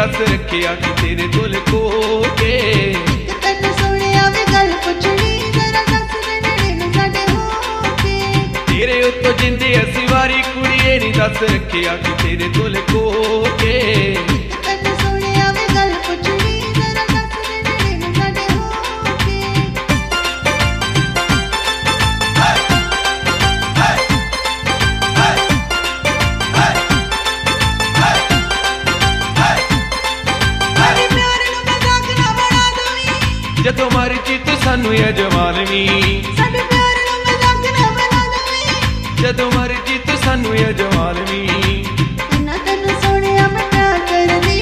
दस रखिया कि तेरे तो लुको के तैनू सोहणिया वे गल पुछणी जरा दस दे नेड़े नूं साडे हो के तेरे उत्तों जिंदे असी वारी कुड़िए नी दस रखिया कि तेरे तो लुको के तैनू सोहणिया वे गल पुछणी जरा दस दे नेड़े नूं साडे हो के साडे प्यार नूं मजाक ना बना दवीं जदों मर्जी तू सानू अजमालवी साडे प्यार नूं मजाक ना बना दवीं जदों मर्जी तू सानू अजमालवी इन्ना तैनू सोहणिया मैं प्यार करदी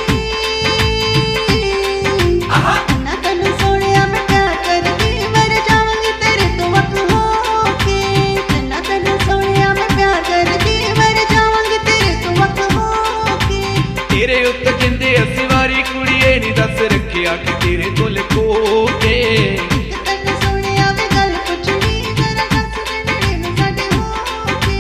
इन्ना तैनू सोहणिया मैं प्यार करदी मर जावांगी तेरे तो वख हो के इन्ना तैनू सोहणिया मैं प्यार करदी मर जावांगी तेरे तो वख हो के तेरे उत्ते जिंदे असी वारी कुड़िए नी दस रखिया कि तेरे तो लुको के तैनू सोहणिया वे गल पुछणी जरा दस दे नेड़े नूं साडे हो के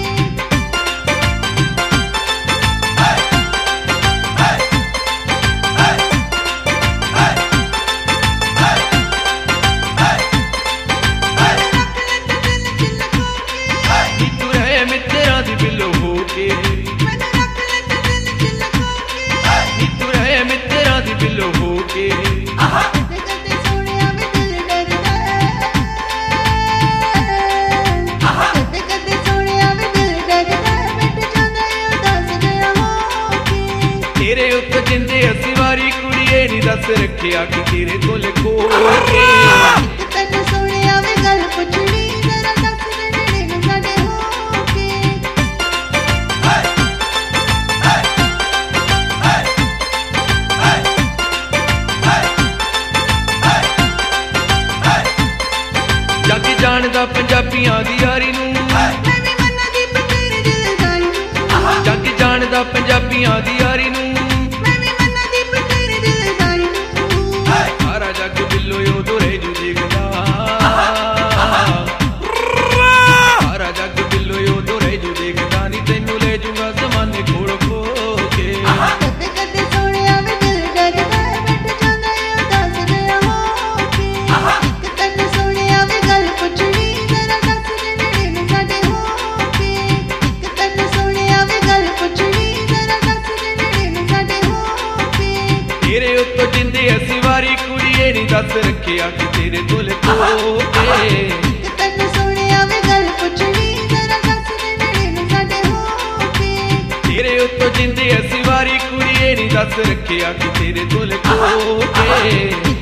नी तू रहे मित्रा दी बिलो हो के मैनू रख ले ते दिल च लुको के नी तू रहे मित्रा दी बिलो हो के कदे कदे सोहणिया वे दिल डरदा कदे कदे सोहणिया वे दिल डरदा बैठ जांदा ए उदास जिहा हो के तेरे उत्ते जिंदे असी वारी कुड़िए नी दस रखिया कि तेरे तो लुको के तैनू सोहणिया वे गल पुछणी जरा दस दे नेड़े नूं साडे हो के जग जानदा पंजाबियां दी यारी नूं मैं भी मन्ना दी तेरे दिलदारी नूं जग जानदा पंजाबियां दी यारी नूं मैं भी मन्ना दी तेरे दिलदारी नूं सारा जग बिलो उदों रह जू देखदा सारा जग बिलो उदों रह जू देखदा नी तैनू ले जूंगा ज़माने कोल खो के कदे कदे सोहणिया वे दिल डरदा बैठ जांदा ए उदास जिहा हो के तैनू सोहणिया वे गल पुछणी जरा दस दे नेड़े नूं साडे हो के तैनू सोहणिया वे गल पुछणी जरा दस दे नेड़े नूं साडे हो के तेरे उत्तों जिंदे असी वारी कुड़िए नी दस रखिया कि तेरे तो लुको के तैनू सोहणिया वे गल पुछणी जरा दस दे नेड़े नूं साडे हो के तेरे उत्तों जिंदे असी वारी कुड़िए नी दस रखिया कि तेरे तो लुको के